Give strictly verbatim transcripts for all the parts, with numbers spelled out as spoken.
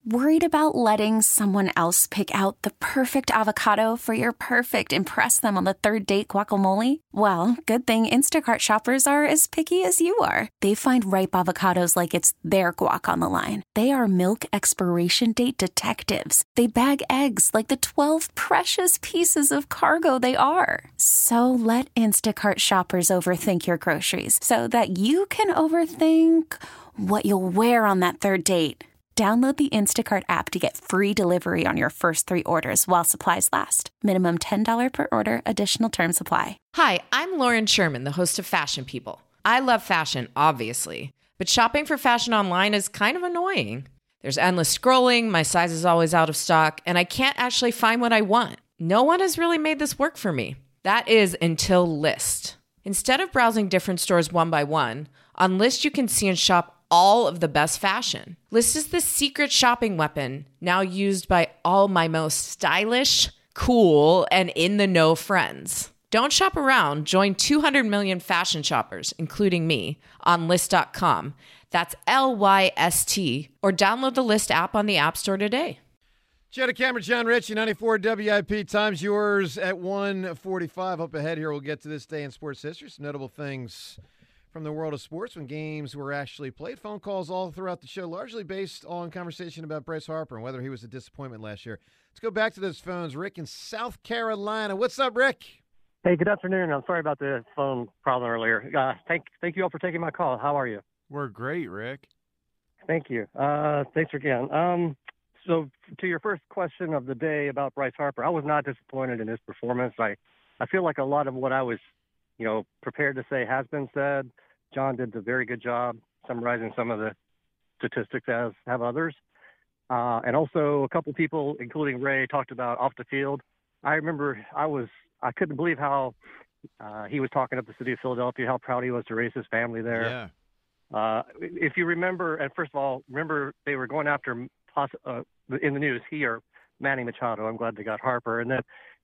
Worried about letting someone else pick out the perfect avocado for your perfect impress them on the third date guacamole? Well, good thing Instacart shoppers are as picky as you are. They find ripe avocados like it's their guac on the line. They are milk expiration date detectives. They bag eggs like the twelve precious pieces of cargo they are. So let Instacart shoppers overthink your groceries so that you can overthink what you'll wear on that third date. Download the Instacart app to get free delivery on your first three orders while supplies last. Minimum ten dollars per order. Additional terms apply. Hi, I'm Lauren Sherman, the host of Fashion People. I love fashion, obviously, but shopping for fashion online is kind of annoying. There's endless scrolling, my size is always out of stock, and I can't actually find what I want. No one has really made this work for me. That is until Lyst. Instead of browsing different stores one by one, on Lyst you can see and shop all of the best fashion. Lyst is the secret shopping weapon now used by all my most stylish, cool, and in-the-know friends. Don't shop around. Join two hundred million fashion shoppers, including me, on Lyst dot com. That's L Y S T. Or download the Lyst app on the App Store today. Jenna Cameron, John Ritchie, ninety-four W I P. Time's yours at one forty-five. Up ahead here, we'll get to this day in sports history. Some notable things from the world of sports when games were actually played. Phone calls all throughout the show, largely based on conversation about Bryce Harper and whether he was a disappointment last year. Let's go back to those phones. Rick in South Carolina. What's up, Rick? Hey, good afternoon. I'm sorry about the phone problem earlier. Uh, thank, thank you all for taking my call. How are you? We're great, Rick. Thank you. Uh, thanks again. Um, so to your first question of the day about Bryce Harper, I was not disappointed in his performance. I, I feel like a lot of what I was, you know, prepared to say has been said. John did a very good job summarizing some of the statistics, as have others. Uh, and also a couple people, including Ray, talked about off the field. I remember I was, I couldn't believe how uh, he was talking up the city of Philadelphia, how proud he was to raise his family there. Yeah. Uh, if you remember, and first of all, remember they were going after, uh, in the news, he or Manny Machado. I'm glad they got Harper. And then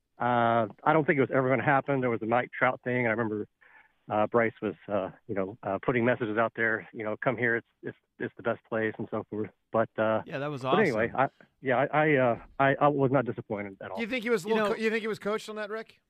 uh, I don't think it was ever going to happen. There was a Mike Trout thing. I remember Uh, Bryce was, uh, you know, uh, putting messages out there, you know, come here, it's it's, it's the best place and so forth. But uh, yeah, that was awesome. But anyway, I, yeah, I I, uh, I I was not disappointed at all. Do you think he was a You little know- co- you think he was coached on that, Rick?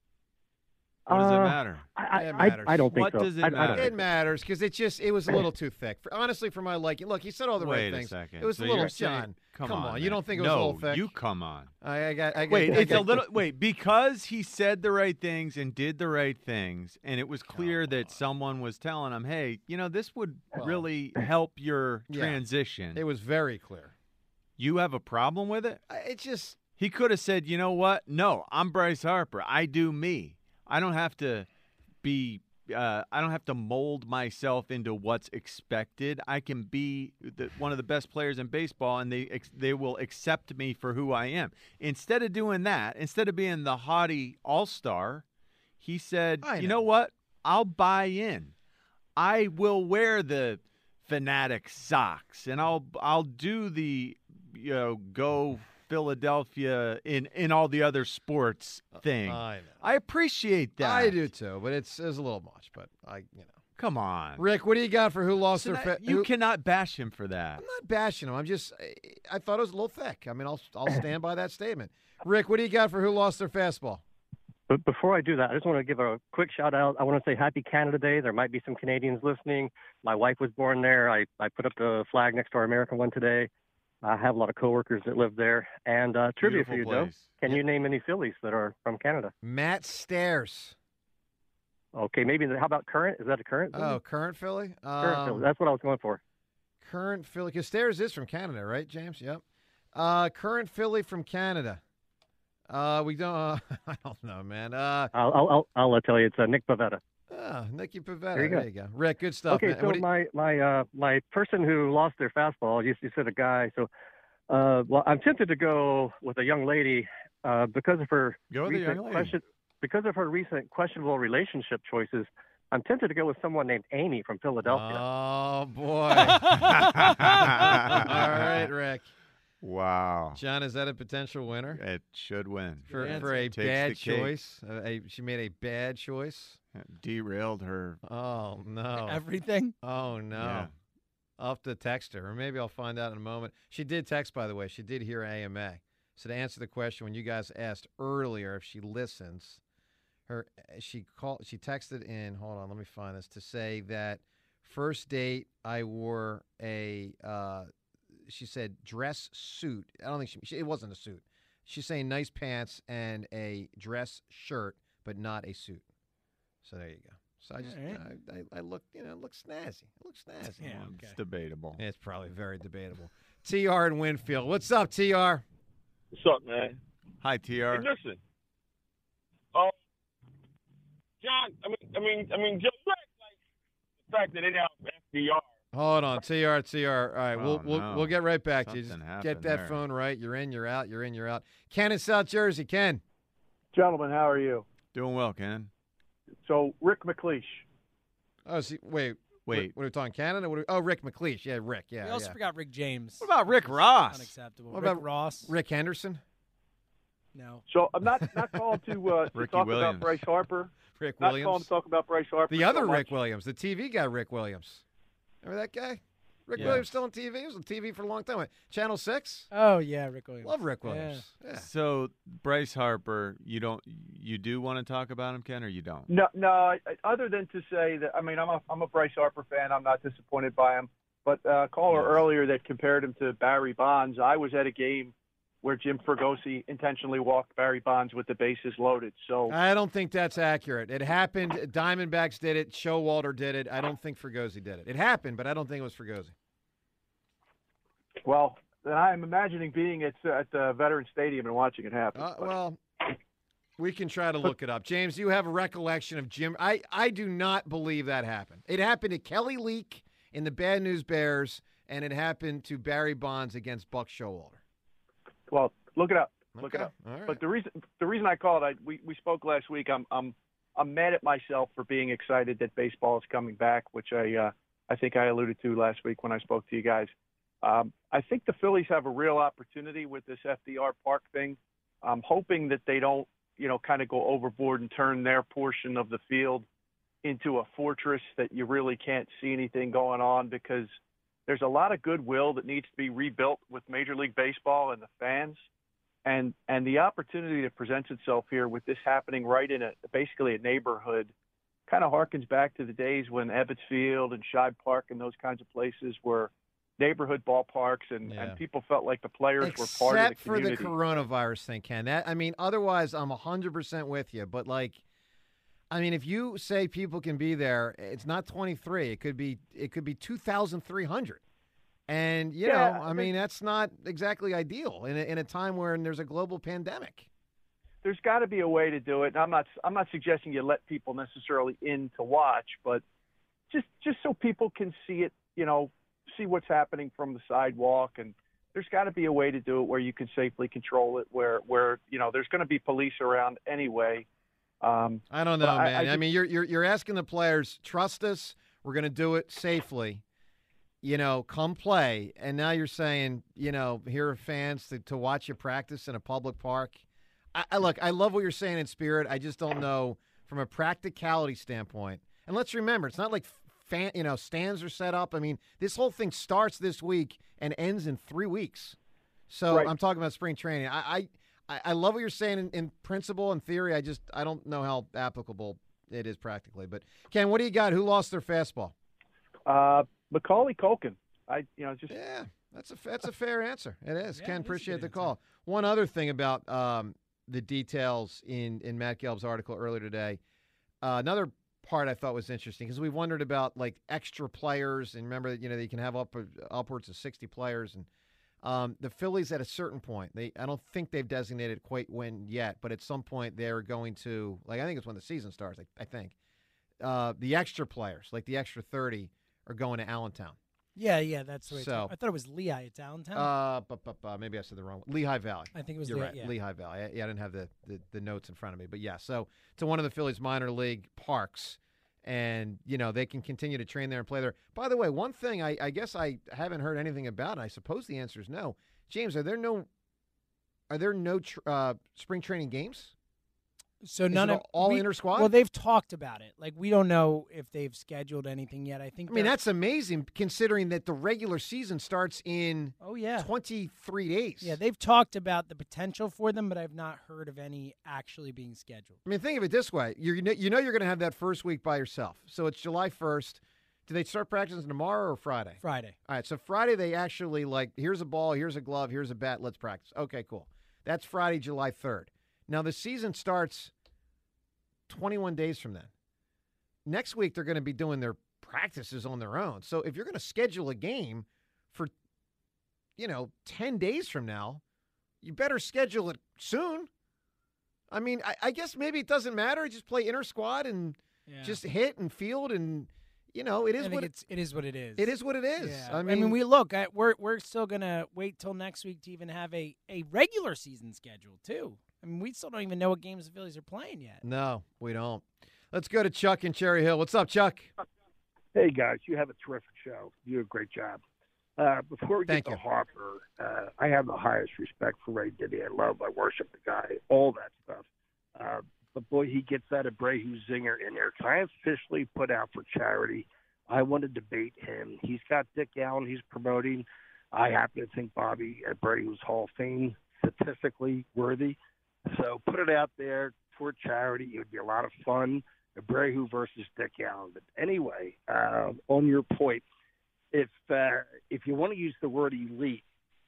What does it Uh, matter? I, It I, matters. I don't think What so. does it I, I don't matter? It think so. matters because it just it was a little too thick. For, honestly, for my liking. Look, he said all the Wait right a things. second. It was So a little you're saying- John. Come, come on, on. You man. don't think it was no, a little thick? you come on. I, I got. I got Wait, I it's a got- little. Wait, because he said the right things and did the right things, and it was clear that someone was telling him, "Hey, you know, this would Well, really help your yeah. transition." It was very clear. You have a problem with it? I- It just. He could have said, "You know what? No, I'm Bryce Harper. I do me. I don't have to be." Uh, I don't have to mold myself into what's expected. I can be the, one of the best players in baseball, and they ex- they will accept me for who I am. Instead of doing that, instead of being the haughty all-star, he said, I you know. know what? I'll buy in. I will wear the Fanatic socks, and I'll I'll do the you know go Philadelphia in, in all the other sports thing. I know. I appreciate that. I do too, but it's it's a little much. But I, you know. Come on. Rick, what do you got for who lost So their? that- Fa- you who- cannot bash him for that. I'm not bashing him. I'm just. I, I thought it was a little thick. I mean, I'll I'll stand by that statement. Rick, what do you got for who lost their fastball? But before I do that, I just want to give a quick shout out. I want to say Happy Canada Day. There might be some Canadians listening. My wife was born there. I, I put up the flag next to our American one today. I have a lot of coworkers that live there. And uh, trivia for you, Beautiful Joe. place. Can Yep. you name any Phillies that are from Canada? Matt Stairs. Okay, maybe. The, how about current? Is that a current? Philly? Oh, current Philly. current Um, Philly. That's what I was going for. Current Philly. Because Stairs is from Canada, right, James? Yep. Uh, current Philly from Canada. Uh, we don't. Uh, I don't know, man. Uh, I'll I'll I'll, I'll uh, tell you. It's uh, Nick Pavetta. oh, Nicky Pavetta. There you go. There you go. Rick, good stuff. Okay, man. so What do you- my my uh, my person who lost their fastball, you, you said a guy. So, uh, well, I'm tempted to go with a young lady uh, because of her Go with the recent young lady. question, because of her recent questionable relationship choices. I'm tempted to go with someone named Amy from Philadelphia. Oh boy. All right, Rick. Wow. John, is that a potential winner It should win. for, It for a takes the bad cake. choice? Uh, a, she made a bad choice. Derailed her. Oh no. Everything? Oh no. Yeah. I'll have to text her, or maybe I'll find out in a moment. She did text, by the way. She did hear A M A. So to answer the question, when you guys asked earlier if she listens, her she called, she texted in. Hold on, let me find this to say that first date I wore a. Uh, she said dress suit. I don't think she, she. It wasn't a suit. She's saying nice pants and a dress shirt, but not a suit. So there you go. So I just, right. you know, I, I, I look, you know, it looks snazzy. It looks snazzy. Yeah, Well, okay. It's debatable. It's probably very debatable. T R in Winfield. What's up, T R? What's up, man? Hi, T R. Hey, listen. Um, John, I mean, I mean, I mean, just like the fact that they have F D R. Hold on, T R, T R. All right, we'll Oh, we'll no. we'll get right back to you. Something Just get happened that there. phone right. You're in, you're out, you're in, you're out. Ken in South Jersey. Ken. Gentlemen, how are you? Doing well, Ken. So, Rick McLeish. Oh, see, wait, Wait. What, what are we talking? Canada? What are we, oh, Rick McLeish. Yeah, Rick. Yeah, We also yeah. forgot Rick James. What about Rick Ross? Unacceptable. What Rick about Ross? Rick Henderson. No. So, I'm not, not calling to, uh, to Ricky talk Williams. about Bryce Harper. Rick Not Williams. calling to talk about Bryce Harper. The so other much. Rick Williams, the T V guy, Rick Williams. Remember that guy? Rick Yeah. Williams still on T V. He was on T V for a long time. What, Channel Six. Oh, yeah, Rick Williams. Love Rick Williams. Yeah. So Bryce Harper, you don't, you do want to talk about him, Ken, or you don't? No, no. I- I- Other than to say that, I mean, I'm a I'm a Bryce Harper fan. I'm not disappointed by him. But uh, caller Yes. earlier that compared him to Barry Bonds. I was at a game where Jim Fregosi intentionally walked Barry Bonds with the bases loaded. So I don't think that's accurate. It happened. Diamondbacks did it. Showalter did it. I don't think Fregosi did it. It happened, but I don't think it was Fregosi. well, then I'm imagining being at at the Veterans Stadium and watching it happen. Uh, But- well, we can try to look it up. James, you have a recollection of Jim. I, I do not believe that happened. It happened to Kelly Leak in the Bad News Bears, and it happened to Barry Bonds against Buck Showalter. Well, look it up. Look it Okay. up. All right. But the reason the reason I called, I we, we spoke last week. I'm I'm I'm mad at myself for being excited that baseball is coming back, which I uh, I think I alluded to last week when I spoke to you guys. Um, I think the Phillies have a real opportunity with this F D R Park thing. I'm hoping that they don't, you know, kind of go overboard and turn their portion of the field into a fortress that you really can't see anything going on, because there's a lot of goodwill that needs to be rebuilt with Major League Baseball and the fans. And and the opportunity that presents itself here with this happening right in a basically a neighborhood kind of harkens back to the days when Ebbets Field and Shibe Park and those kinds of places were neighborhood ballparks, and, Yeah. and people felt like the players Except were part of the for the community. coronavirus thing, Ken. That I mean, otherwise, I'm one hundred percent with you. But, like, I mean, if you say people can be there, it's not twenty-three. It could be it could be two thousand three hundred. And, you Yeah, know, I mean, that's not exactly ideal in a, in a time where there's a global pandemic. There's got to be a way to do it. And I'm not I'm not suggesting you let people necessarily in to watch, but just just so people can see it, you know, see what's happening from the sidewalk. And there's got to be a way to do it where you can safely control it, where where you know there's going to be police around anyway. Um, I don't know, But I- man. I, I just- mean, you're, you're you're asking the players, trust us. We're going to do it safely. You know, come play. And now you're saying, you know, here are fans to, to watch you practice in a public park. I, I look, I love what you're saying in spirit. I just don't know from a practicality standpoint. And let's remember, it's not like fan, you know, stands are set up. I mean, this whole thing starts this week and ends in three weeks. So Right. I'm talking about spring training. I, I, I love what you're saying in, in principle and theory. I just I don't know how applicable it is practically. But Ken, what do you got? Who lost their fastball? uh, Macaulay Culkin. I you know just Yeah, that's a that's a fair answer. It is. Yeah, Ken, it is a appreciate good the answer. call. One other thing about um, the details in in Matt Gelb's article earlier today. Uh, another part I thought was interesting because we wondered about like extra players, and remember that you know they can have up upwards of sixty players, and um, the Phillies at a certain point, they I don't think they've designated quite when yet, but at some point they're going to like I think it's when the season starts. I, I think uh, the extra players, like the extra thirty, are going to Allentown. Yeah, yeah, that's the way. So- it's I thought it was Lehigh. It's Allentown. Uh, but, but, but maybe I said the wrong one. Lehigh Valley. I think it was You're Le- right. yeah. Lehigh Valley. I, yeah, I didn't have the, the, the notes in front of me. But, yeah, so to one of the Phillies minor league parks, and, you know, they can continue to train there and play there. By the way, one thing I, I guess I haven't heard anything about, and I suppose the answer is no. James, are there no are there no tr- uh, spring training games? So Is none it of all we- inter squad? Well, they've talked about it. Like we don't know if they've scheduled anything yet. I think. I mean, they're- that's amazing considering that the regular season starts in oh yeah, twenty-three days. yeah. They've talked about the potential for them, but I've not heard of any actually being scheduled. I mean, think of it this way: you're, you know, you know you're going to have that first week by yourself. So it's July first. Do they start practicing tomorrow or Friday? Friday. All right. So Friday they actually like, here's a ball, here's a glove, here's a bat. Let's practice. Okay, cool. That's Friday, July third. Now the season starts twenty-one days from then. Next week they're going to be doing their practices on their own. So if you're going to schedule a game for, you know, ten days from now, you better schedule it soon. I mean, I, I guess maybe it doesn't matter. Just play inter squad and Yeah. just hit and field, and you know it I is think what it, it's it is what it is. it is. What it is. Yeah. I mean, we look. I, we're we're still gonna wait till next week to even have a, a regular season schedule too. I mean, we still don't even know what games the Phillies are playing yet. no, we don't. Let's go to Chuck in Cherry Hill. What's up, Chuck? Hey, guys, you have a terrific show. You do a great job. Uh, before we Thank get to you. Harper, uh, I have the highest respect for Ray Diddy. I love, I worship the guy, all that stuff. Uh, but, boy, he gets that Abreu zinger in there. Can I officially put out for charity? I want to debate him. He's got Dick Allen he's promoting. I happen to think Bobby Abreu is Hall of Fame statistically worthy. So put it out there for charity. It would be a lot of fun. Abreu versus Dick Allen. But anyway, uh, on your point, if uh, if you want to use the word elite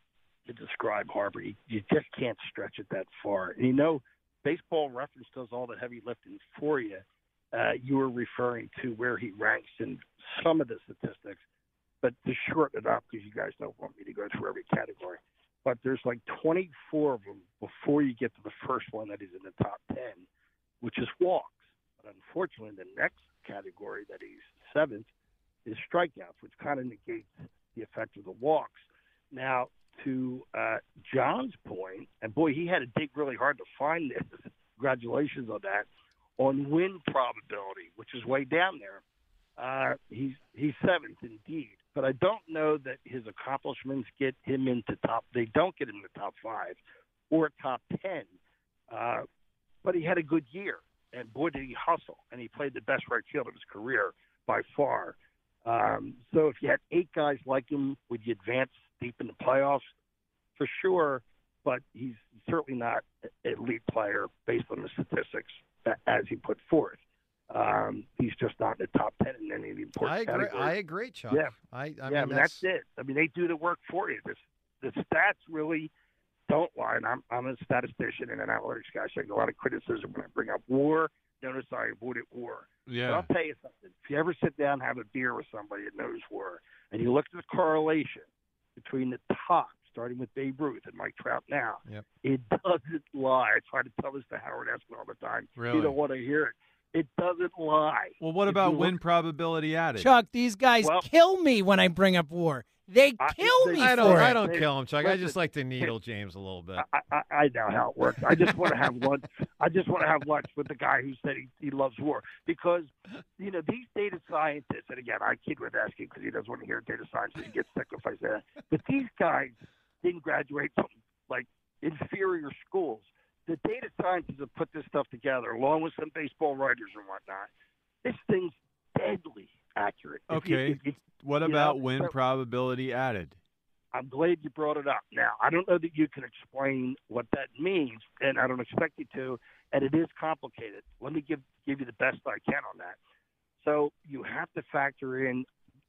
to describe Harper, you, you just can't stretch it that far. And you know, Baseball Reference does all the heavy lifting for you. Uh, you were referring to where he ranks in some of the statistics, but to shorten it up, because you guys don't want me to go through every category, but there's like twenty-four of them before you get to the first one that is in the top ten, which is walks. But unfortunately, the next category that he's seventh is strikeouts, which kind of negates the effect of the walks. Now, to uh, John's point, and boy, he had to dig really hard to find this. Congratulations on that. On win probability, which is way down there, uh, he's he's seventh indeed. But I don't know that his accomplishments get him into top. They don't get him into top five or top ten. Uh, but he had a good year, and boy, did he hustle! And he played the best right field of his career by far. Um, so if you had eight guys like him, would you advance deep in the playoffs? For sure, but he's certainly not an elite player based on the statistics as he put forth. Um, he's just not in the top ten in any of the important I agree. categories. I agree, Chuck. Yeah, I, I yeah. mean, I mean, that's, it. I mean, they do the work for you. This, the stats really don't lie. And I'm, I'm a statistician and an analytics guy, so I get a lot of criticism when I bring up war. Notice I avoided war. Yeah. But I'll tell you something. If you ever sit down and have a beer with somebody that knows war, and you look at the correlation between the top, starting with Babe Ruth and Mike Trout now, Yep. it doesn't lie. I try to tell this to Howard Eskin all the time. Really? You don't want to hear it. It doesn't lie. Well, what If about you win look- probability added? Chuck, these guys Well- kill me when I bring up war. They I- kill they- me I don't. for I it. don't Hey, kill him, Chuck. I listen, just like to needle James a little bit. I, I, I know how it works. I just want to have lunch. I just want to have lunch with the guy who said he, he loves war, because you know these data scientists. And again, I kid with asking because he doesn't want to hear data scientists. He gets sick if I say that. But these guys didn't graduate from like inferior schools. The data scientists have put this stuff together, along with some baseball writers and whatnot. This thing's deadly accurate. If you- Okay. if you- What you about know, win so- probability added? I'm glad you brought it up. Now, I don't know that you can explain what that means, and I don't expect you to, and it is complicated. Let me give give you the best I can on that. So you have to factor in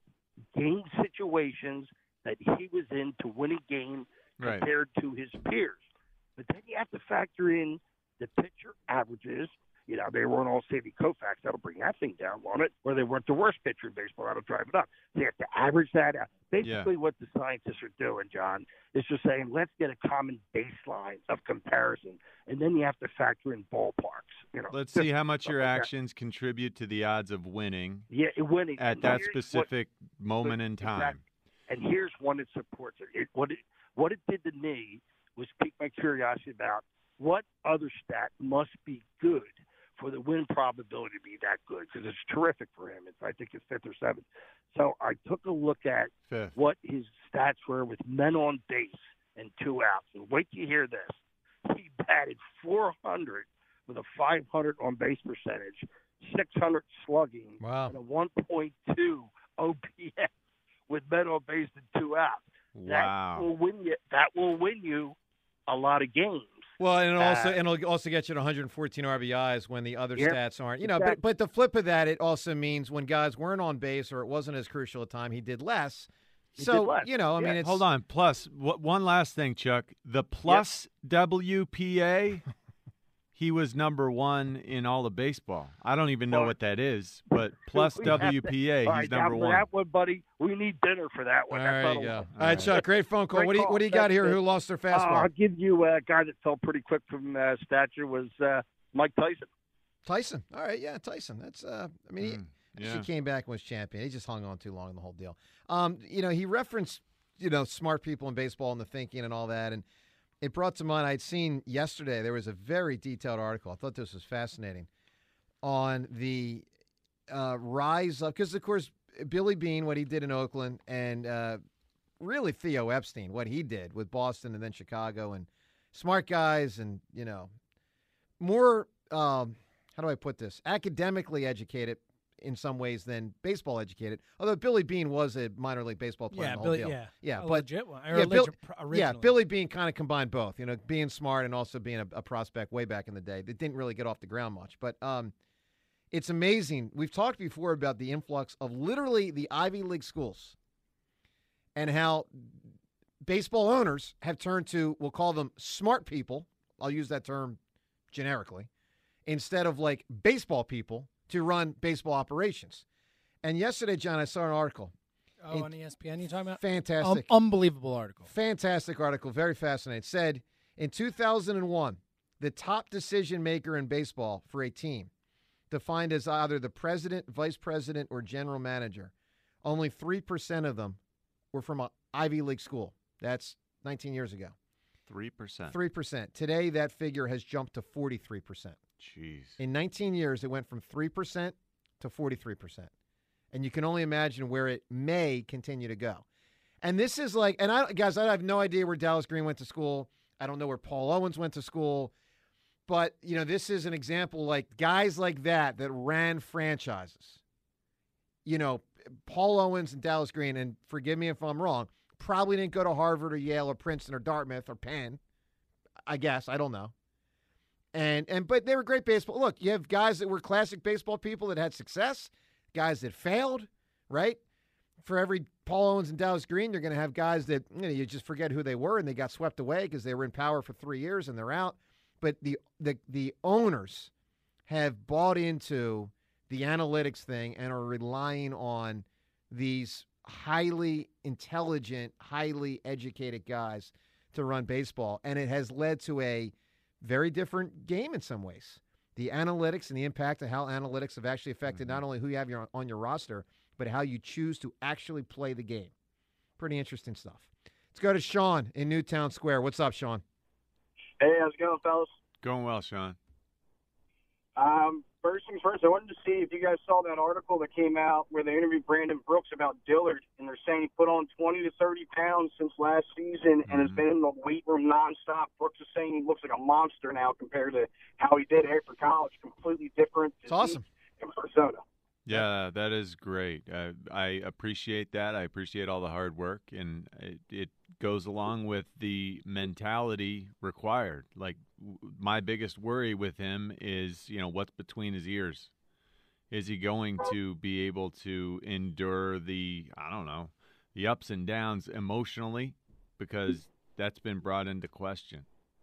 game situations that he was in to win a game Right. compared to his peers. But then you have to factor in the pitcher averages. You know, they weren't all Sandy Koufax. That'll bring that thing down, won't it? Or they weren't the worst pitcher in baseball. That'll drive it up. So you have to average that out. Basically, what the scientists are doing, John, is just saying, let's get a common baseline of comparison. And then you have to factor in ballparks. You know, Let's just see how much stuff your like that. actions contribute to the odds of winning Yeah, winning. at And that here's specific moment in time. Exactly. And here's one that supports it. it. What it what it did to me was pique my curiosity about what other stat must be good for the win probability to be that good, because it's terrific for him. It's I think it's fifth or seventh. So I took a look at Fifth. what his stats were with men on base and two outs. And wait till you hear this. He batted four hundred with a five hundred on base percentage, six hundred slugging, Wow. and a one point two O P S with men on base and two outs. Wow. That will win you. That will win you a lot of games. Well, and it'll also Uh, and it'll also get you to one hundred fourteen R B Is when the other Yep, stats aren't. You know, exactly. but but the flip of that, it also means when guys weren't on base or it wasn't as crucial a time, he did less. He So did less. you know, I Yeah. mean, it's Hold on. Plus, wh- one last thing, Chuck. The plus W P A, he was number one in all of baseball. I don't even know Well, what that is, but plus we have to- W P A, All he's right, now number for one. that one, buddy, we need dinner for that one. There That's you not a go. one. All right, Chuck, great phone call. Great What do you call. what do you got That's here? it. Who lost their Uh, fastball? I'll give you a guy that fell pretty quick from uh, stature was uh, Mike Tyson. Tyson. All right, yeah, Tyson. That's uh, I mean, he Mm, yeah. actually came back and was champion. He just hung on too long in the whole deal. Um, you know, he referenced you know smart people in baseball and the thinking and all that, and it brought to mind. I'd seen yesterday there was a very detailed article. I thought this was fascinating on the uh, rise of because of course Billy Beane, what he did in Oakland, and uh, really Theo Epstein, what he did with Boston and then Chicago, and smart guys, and you know more. Um, how do I put this? Academically educated in some ways than baseball educated. Although Billy Beane was a minor league baseball player. Yeah, in the Billy. whole deal. Yeah, yeah, a but legit one. Or yeah, a Bill- legit pro- yeah, originally. Billy Beane kind of combined both. You know, being smart and also being a, a prospect way back in the day. That didn't really get off the ground much, but um, it's amazing. We've talked before about the influx of literally the Ivy League schools and how baseball owners have turned to, we'll call them smart people. I'll use that term generically, instead of like baseball people to run baseball operations. And yesterday, John, I saw an article. Oh, It- on E S P N you talking about? Fantastic. Um, unbelievable article. Fantastic article. Very fascinating. It said in two thousand one, the top decision maker in baseball for a team, defined as either the president, vice president, or general manager, only three percent of them were from an Ivy League school. That's nineteen years ago. Three percent. three percent. Today, that figure has jumped to forty-three percent. Jeez. In nineteen years, it went from three percent to forty-three percent. And you can only imagine where it may continue to go. And this is like, and I, guys, I have no idea where Dallas Green went to school. I don't know where Paul Owens went to school. But, you know, this is an example like guys like that that ran franchises. You know, Paul Owens and Dallas Green, and forgive me if I'm wrong, probably didn't go to Harvard or Yale or Princeton or Dartmouth or Penn. I guess. I don't know. And and but they were great baseball. Look, you have guys that were classic baseball people that had success, guys that failed, right? For every Paul Owens and Dallas Green, you're going to have guys that you know you just forget who they were and they got swept away because they were in power for three years and they're out. But the the the owners have bought into the analytics thing and are relying on these highly intelligent, highly educated guys to run baseball, and it has led to a very different game in some ways. The analytics and the impact of how analytics have actually affected not only who you have your, on your roster, but how you choose to actually play the game. Pretty interesting stuff. Let's go to Sean in Newtown Square. What's up, Sean? Hey, how's it going, fellas? Going well, Sean. Um, first things first, I wanted to see if you guys saw that article that came out where they interviewed Brandon Brooks about Dillard, and they're saying he put on twenty to thirty pounds since last season and has been in the weight room nonstop. Brooks is saying he looks like a monster now compared to how he did after college. Completely different. It's awesome. In Arizona. Yeah, that is great. Uh, I appreciate that. I appreciate all the hard work, and it, it goes along with the mentality required. Like w- my biggest worry with him is, you know, what's between his ears. Is he going to be able to endure the, I don't know, the ups and downs emotionally? Because that's been brought into question.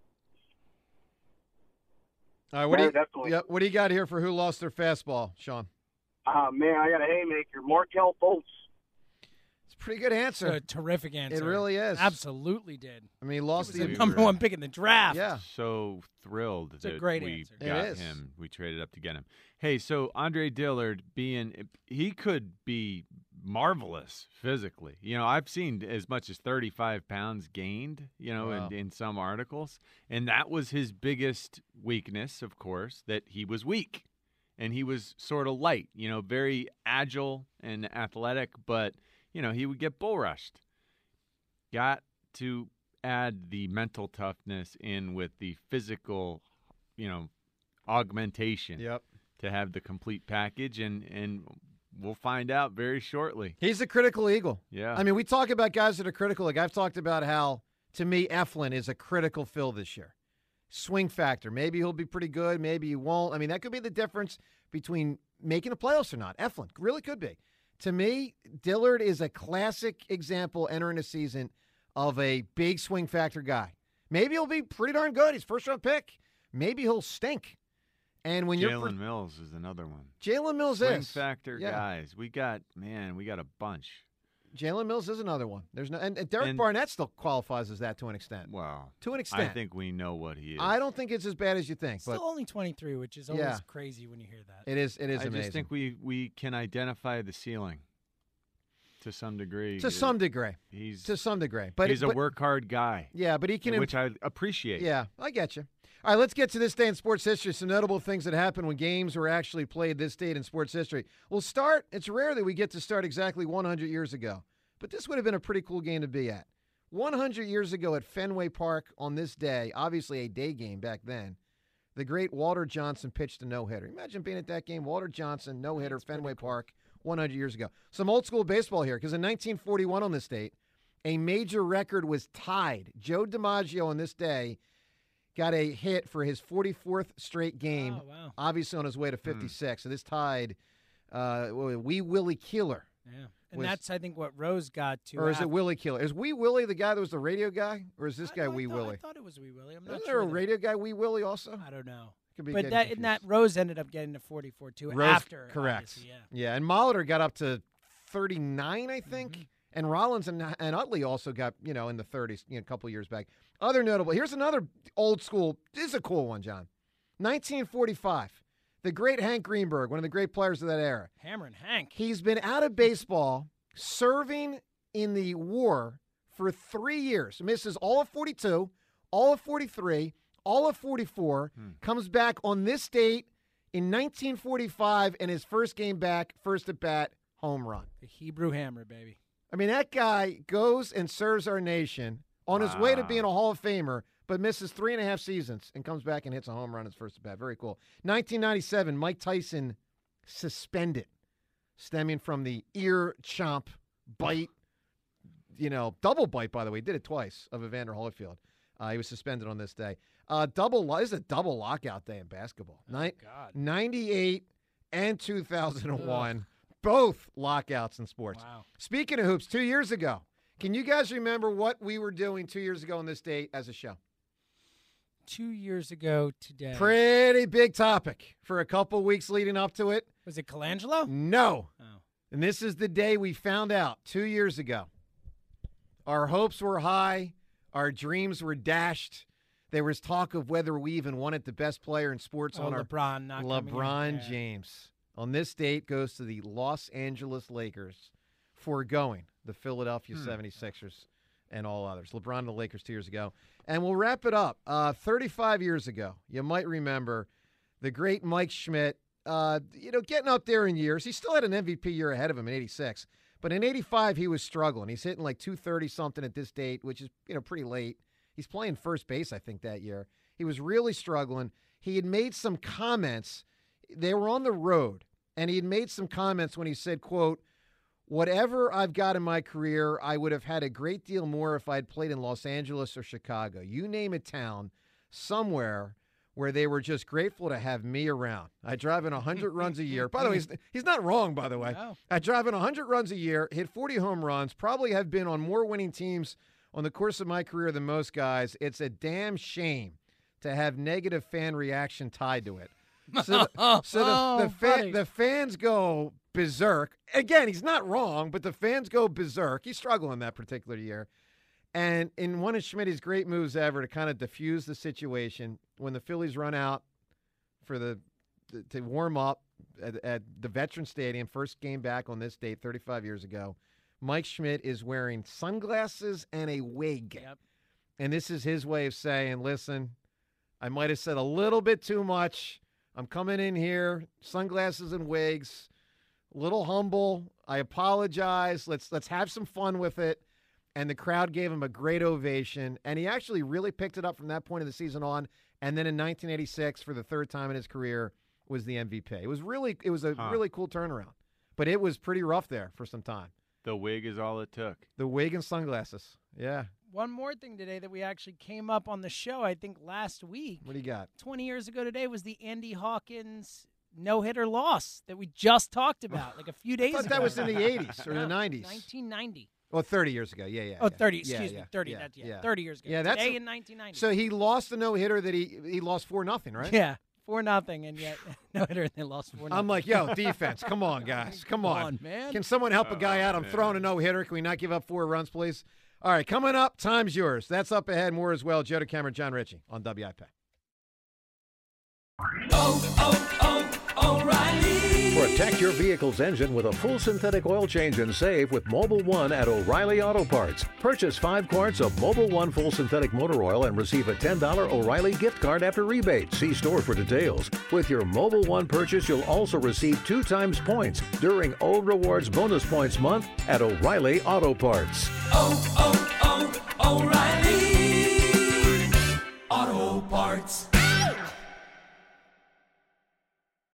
All right, what do you, definitely. yeah, what do you got here for who lost their fastball, Sean? Uh, man, I got a haymaker. Markel Fultz. It's a pretty good answer. A terrific answer. It really is. Absolutely did. I mean, he lost He the was the number one pick in the draft. Yeah. So thrilled It's a that great we answer. It got is. him. We traded up to get him. Hey, so Andre Dillard being he could be marvelous physically. You know, I've seen as much as thirty-five pounds gained, you know, Wow. in, in some articles. And that was his biggest weakness, of course, that he was weak. And he was sort of light, you know, very agile and athletic, but, you know, he would get bull rushed. Got to add the mental toughness in with the physical, you know, augmentation. Yep. To have the complete package, and and we'll find out very shortly. He's a critical Eagle. Yeah. I mean, we talk about guys that are critical. Like I've talked about how, to me, Eflin is a critical fill this year. Swing factor. Maybe he'll be pretty good. Maybe he won't. I mean, that could be the difference between making the playoffs or not. Eflin really could be. To me, Dillard is a classic example entering a season of a big swing factor guy. Maybe he'll be pretty darn good. He's first-round pick. Maybe he'll stink. And when you're Jalen Mills is another one. Jalen Mills Swing is factor yeah. guys. We got man, we got a bunch. Jalen Mills is another one. There's no, and, and Derek And- Barnett still qualifies as that to an extent. Wow. To an extent, I think we know what he is. I don't think it's as bad as you think, Still but only twenty-three, which is always Yeah. crazy when you hear that. it is. It is I amazing. just think we we can identify the ceiling to some degree. to some degree, he's to some degree, but he's a but- work hard guy, Yeah, but he can. which I appreciate. Yeah, I get you. All right, let's get to this day in sports history. Some notable things that happened when games were actually played this date in sports history. We'll start. It's rare that we get to start exactly one hundred years ago, but this would have been a pretty cool game to be at. one hundred years ago at Fenway Park on this day, obviously a day game back then, the great Walter Johnson pitched a no-hitter. Imagine being at that game. Walter Johnson, no-hitter, Fenway Park, one hundred years ago. Some old-school baseball here, because in nineteen forty-one on this date, a major record was tied. Joe DiMaggio on this day got a hit for his forty-fourth straight game, Oh, wow. obviously on his way to fifty-six. So this tied uh, Wee Willie Keeler. Yeah. And Was- that's, I think, what Rose got to. Or is after- it Willie Keeler? Is Wee Willie the guy that was the radio guy? Or is this I- guy no, I Wee thought- Willie? I thought it was Wee Willie. I'm not Isn't sure. there a though. radio guy Wee Willie also? I don't know. Could be But getting that, in confused. that Rose ended up getting to forty-four too Rose- after. correct. obviously, Yeah. Yeah, and Molitor got up to thirty-nine, I think. Mm-hmm. And Rollins and, and Utley also got, you know, in the thirties, you know, a couple years back. Other notable, here's another old school, this is a cool one, John. nineteen forty-five, the great Hank Greenberg, one of the great players of that era. Hammerin' Hank. He's been out of baseball, serving in the war for three years. Misses all of forty-two, all of forty-three, all of forty-four. Hmm. Comes back on this date in nineteen forty-five, and his first game back, first at bat, home run. The Hebrew Hammer, baby. I mean, that guy goes and serves our nation on his way to Wow. being a Hall of Famer, but misses three and a half seasons and comes back and hits a home run his first at bat. Very cool. nineteen ninety-seven, Mike Tyson suspended, stemming from the ear chomp bite, you know, double bite, by the way. He did it twice of Evander Holyfield. Uh, he was suspended on this day. Uh, double lo- this is a double lockout day in basketball. Nin- God. ninety-eight and two thousand one, both lockouts in sports. Wow. Speaking of hoops, two years ago, can you guys remember what we were doing two years ago on this date as a show? Two years ago today. Pretty big topic for a couple weeks leading up to it. Was it Colangelo? No. Oh. And this is the day we found out two years ago. Our hopes were high. Our dreams were dashed. There was talk of whether we even wanted the best player in sports Oh, on our LeBron not coming in. LeBron Yeah. James. On this date goes to the Los Angeles Lakers, foregoing the Philadelphia Hmm. seventy-sixers and all others. LeBron and the Lakers two years ago. And we'll wrap it up. Uh, thirty-five years ago, you might remember the great Mike Schmidt, uh, you know, getting up there in years. He still had an M V P year ahead of him in eighty-six. But in eighty-five, he was struggling. He's hitting like two thirty-something at this date, which is, you know, pretty late. He's playing first base, I think, that year. He was really struggling. He had made some comments. They were on the road, and he had made some comments when he said, quote, "Whatever I've got in my career, I would have had a great deal more if I'd played in Los Angeles or Chicago. You name a town, somewhere where they were just grateful to have me around. I drive in one hundred runs a year." By the way, he's, he's not wrong, by the way. No. I drive in one hundred runs a year, hit forty home runs, probably have been on more winning teams on the course of my career than most guys. It's a damn shame to have negative fan reaction tied to it. So, the, so the, Oh, the, fa- buddy. the fans go berserk. Again, he's not wrong, but the fans go berserk. He's struggling that particular year. And in one of Schmidt's great moves ever to kind of diffuse the situation, when the Phillies run out for the, the to warm up at, at the Veterans Stadium, first game back on this date thirty-five years ago, Mike Schmidt is wearing sunglasses and a wig. Yep. And this is his way of saying, listen, I might have said a little bit too much. I'm coming in here, sunglasses and wigs, a little humble. I apologize. Let's let's have some fun with it. and the crowd gave him a great ovation, and he actually really picked it up from that point of the season on, and then in nineteen eighty-six, for the third time in his career, was the M V P. It was really, it was a huh. really cool turnaround, but it was pretty rough there for some time. The wig is all it took. The wig and sunglasses, yeah. One more thing today that we actually came up on the show, I think last week. What do you got? twenty years ago today was the Andy Hawkins no-hitter loss that we just talked about like a few days I thought ago. that was in the eighties or No, the nineties. nineteen ninety. Well, thirty years ago. Yeah, yeah. Oh, yeah. thirty, excuse yeah, me. yeah, thirty, yeah, that, yeah, yeah. thirty years ago. Yeah, that's Today a, in nineteen ninety. So he lost the no-hitter that he he lost four nothing, right? Yeah, four nothing, and yet no-hitter, and they lost four nothing. I'm like, yo, defense, come on, guys. Come on. on, man. Can someone help a guy Oh, out? I'm man. throwing a no-hitter. Can we not give up four runs, please? All right, coming up, time's yours. That's up ahead. More as well. Joe DeCamera, John Ritchie on W I P. Oh, oh, oh, O'Reilly. Protect your vehicle's engine with a full synthetic oil change and save with Mobil one at O'Reilly Auto Parts. Purchase five quarts of Mobil one full synthetic motor oil and receive a ten dollars O'Reilly gift card after rebate. See store for details. With your Mobil one purchase, you'll also receive two times points during O Rewards Bonus Points Month at O'Reilly Auto Parts. Oh, oh, oh, O'Reilly Auto Parts.